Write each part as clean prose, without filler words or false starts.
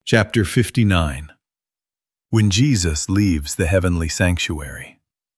Chapter 59. When Jesus leaves the heavenly sanctuary.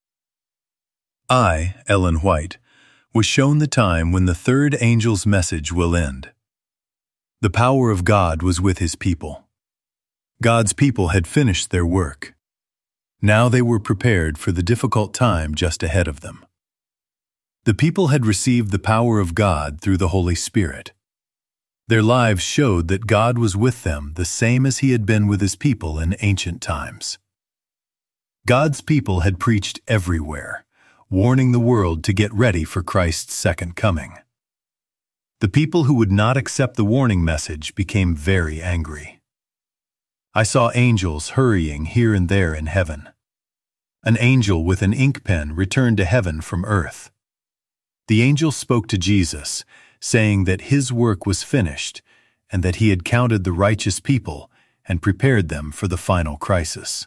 I, Ellen White, was shown the time when the third angel's message will end. The power of God was with his people. God's people had finished their work. Now they were prepared for the difficult time just ahead of them. The people had received the power of God through the Holy Spirit. Their lives showed that God was with them the same as he had been with his people in ancient times. God's people had preached everywhere, warning the world to get ready for Christ's second coming. The people who would not accept the warning message became very angry. I saw angels hurrying here and there in heaven. An angel with an ink pen returned to heaven from earth. The angel spoke to Jesus, saying that his work was finished and that he had counted the righteous people and prepared them for the final crisis.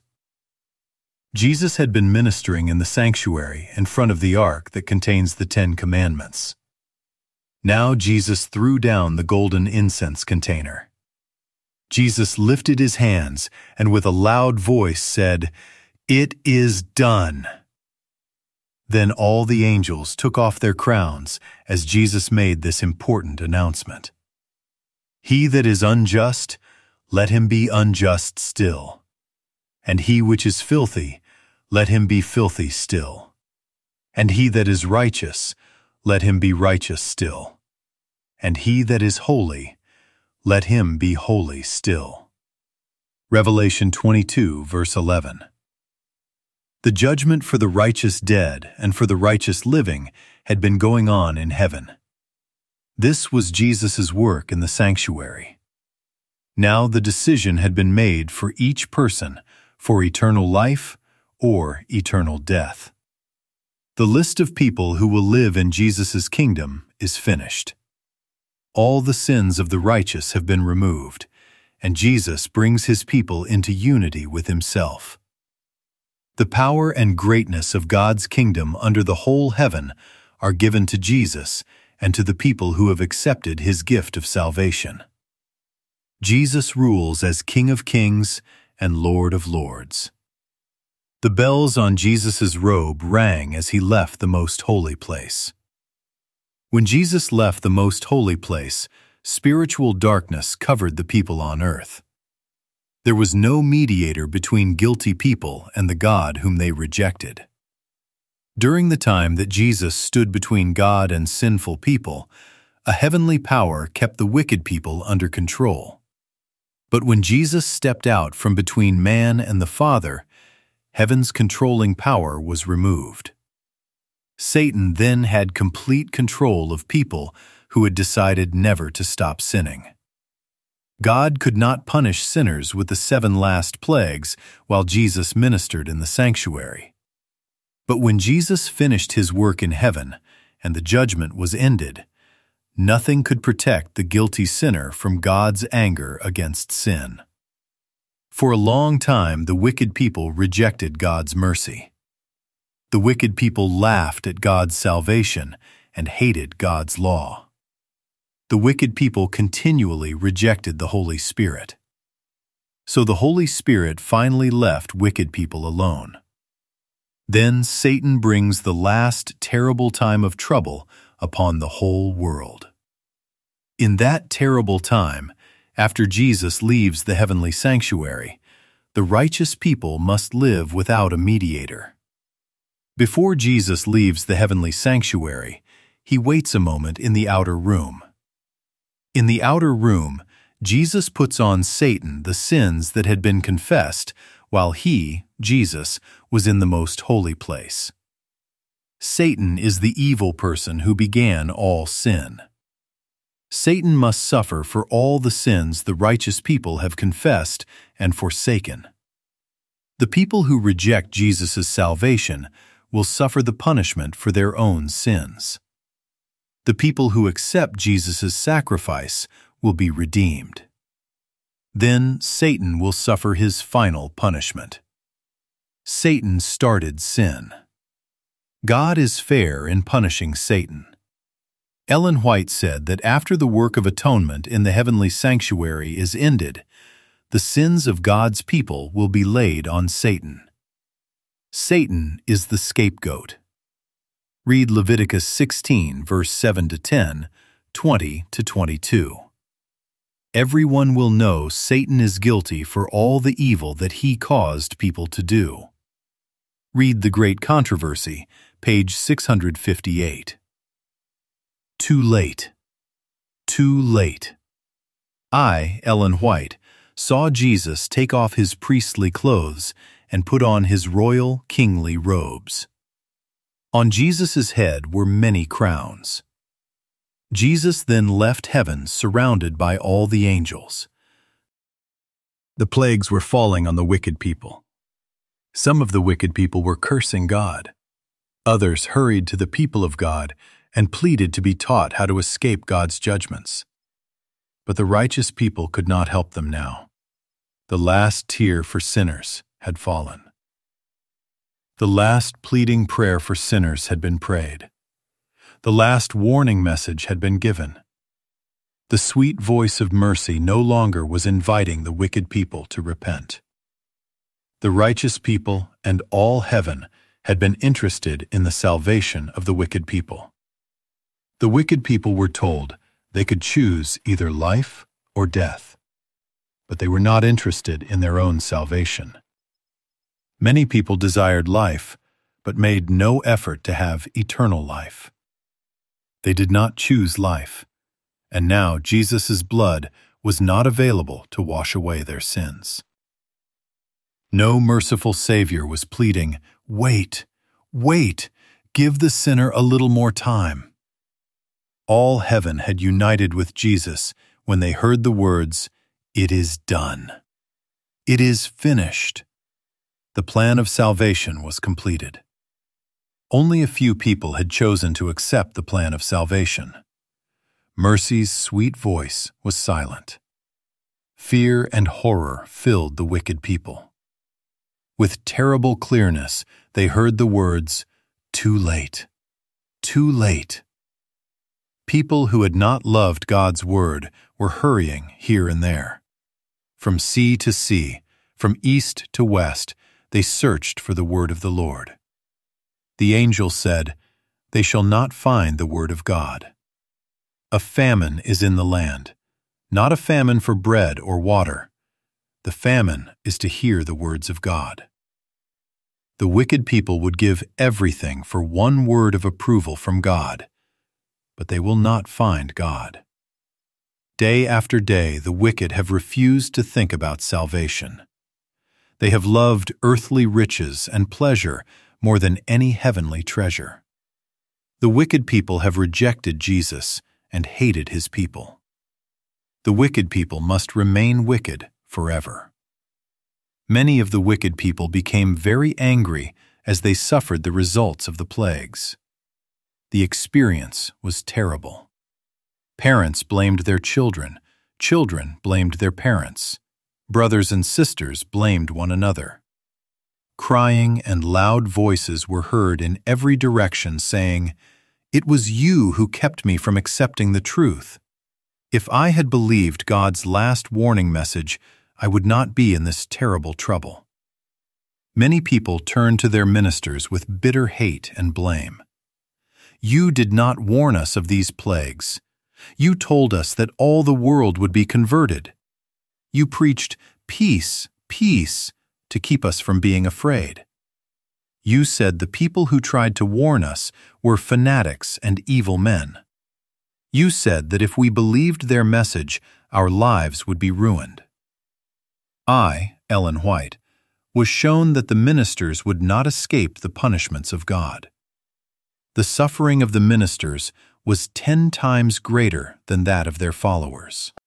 Jesus had been ministering in the sanctuary in front of the ark that contains the 10 Commandments. Now Jesus threw down the golden incense container. Jesus lifted his hands and with a loud voice said, "It is done." Then all the angels took off their crowns as Jesus made this important announcement. "He that is unjust, let him be unjust still. And he which is filthy, let him be filthy still. And he that is righteous, let him be righteous still. And he that is holy, let him be holy still." Revelation 22, verse 11. The judgment for the righteous dead and for the righteous living had been going on in heaven. This was Jesus' work in the sanctuary. Now the decision had been made for each person for eternal life or eternal death. The list of people who will live in Jesus' kingdom is finished. All the sins of the righteous have been removed, and Jesus brings his people into unity with himself. The power and greatness of God's kingdom under the whole heaven are given to Jesus and to the people who have accepted his gift of salvation. Jesus rules as King of Kings and Lord of Lords. The bells on Jesus' robe rang as he left the most holy place. When Jesus left the most holy place, spiritual darkness covered the people on earth. There was no mediator between guilty people and the God whom they rejected. During the time that Jesus stood between God and sinful people, a heavenly power kept the wicked people under control. But when Jesus stepped out from between man and the Father, heaven's controlling power was removed. Satan then had complete control of people who had decided never to stop sinning. God could not punish sinners with the 7 last plagues while Jesus ministered in the sanctuary. But when Jesus finished his work in heaven and the judgment was ended, nothing could protect the guilty sinner from God's anger against sin. For a long time, the wicked people rejected God's mercy. The wicked people laughed at God's salvation and hated God's law. The wicked people continually rejected the Holy Spirit. So the Holy Spirit finally left wicked people alone. Then Satan brings the last terrible time of trouble upon the whole world. In that terrible time, after Jesus leaves the heavenly sanctuary, the righteous people must live without a mediator. Before Jesus leaves the heavenly sanctuary, he waits a moment in the outer room. In the outer room, Jesus puts on Satan the sins that had been confessed while he, Jesus, was in the most holy place. Satan is the evil person who began all sin. Satan must suffer for all the sins the righteous people have confessed and forsaken. The people who reject Jesus' salvation will suffer the punishment for their own sins. The people who accept Jesus' sacrifice will be redeemed. Then Satan will suffer his final punishment. Satan started sin. God is fair in punishing Satan. Ellen White said that after the work of atonement in the heavenly sanctuary is ended, the sins of God's people will be laid on Satan. Satan is the scapegoat. Read Leviticus 16, verse 7 to 10, 20 to 22. Everyone will know Satan is guilty for all the evil that he caused people to do. Read The Great Controversy, page 658. Too late. Too late. I, Ellen White, saw Jesus take off his priestly clothes and put on his royal, kingly robes. On Jesus' head were many crowns. Jesus then left heaven surrounded by all the angels. The plagues were falling on the wicked people. Some of the wicked people were cursing God. Others hurried to the people of God and pleaded to be taught how to escape God's judgments. But the righteous people could not help them now. The last tear for sinners had fallen. The last pleading prayer for sinners had been prayed. The last warning message had been given. The sweet voice of mercy no longer was inviting the wicked people to repent. The righteous people and all heaven had been interested in the salvation of the wicked people. The wicked people were told they could choose either life or death, but they were not interested in their own salvation. Many people desired life, but made no effort to have eternal life. They did not choose life, and now Jesus' blood was not available to wash away their sins. No merciful Savior was pleading, "Wait, wait, give the sinner a little more time." All heaven had united with Jesus when they heard the words, "It is done. It is finished." The plan of salvation was completed. Only a few people had chosen to accept the plan of salvation. Mercy's sweet voice was silent. Fear and horror filled the wicked people. With terrible clearness, they heard the words, "Too late. Too late." People who had not loved God's word were hurrying here and there. From sea to sea, from east to west, they searched for the word of the Lord. The angel said, "They shall not find the word of God." A famine is in the land, not a famine for bread or water. The famine is to hear the words of God. The wicked people would give everything for one word of approval from God, but they will not find God. Day after day, the wicked have refused to think about salvation. They have loved earthly riches and pleasure more than any heavenly treasure. The wicked people have rejected Jesus and hated his people. The wicked people must remain wicked forever. Many of the wicked people became very angry as they suffered the results of the plagues. The experience was terrible. Parents blamed their children, children blamed their parents, brothers and sisters blamed one another. Crying and loud voices were heard in every direction saying, "It was you who kept me from accepting the truth. If I had believed God's last warning message, I would not be in this terrible trouble." Many people turned to their ministers with bitter hate and blame. "You did not warn us of these plagues. You told us that all the world would be converted. You preached peace, peace, to keep us from being afraid. You said the people who tried to warn us were fanatics and evil men. You said that if we believed their message, our lives would be ruined." I, Ellen White, was shown that the ministers would not escape the punishments of God. The suffering of the ministers was 10 times greater than that of their followers.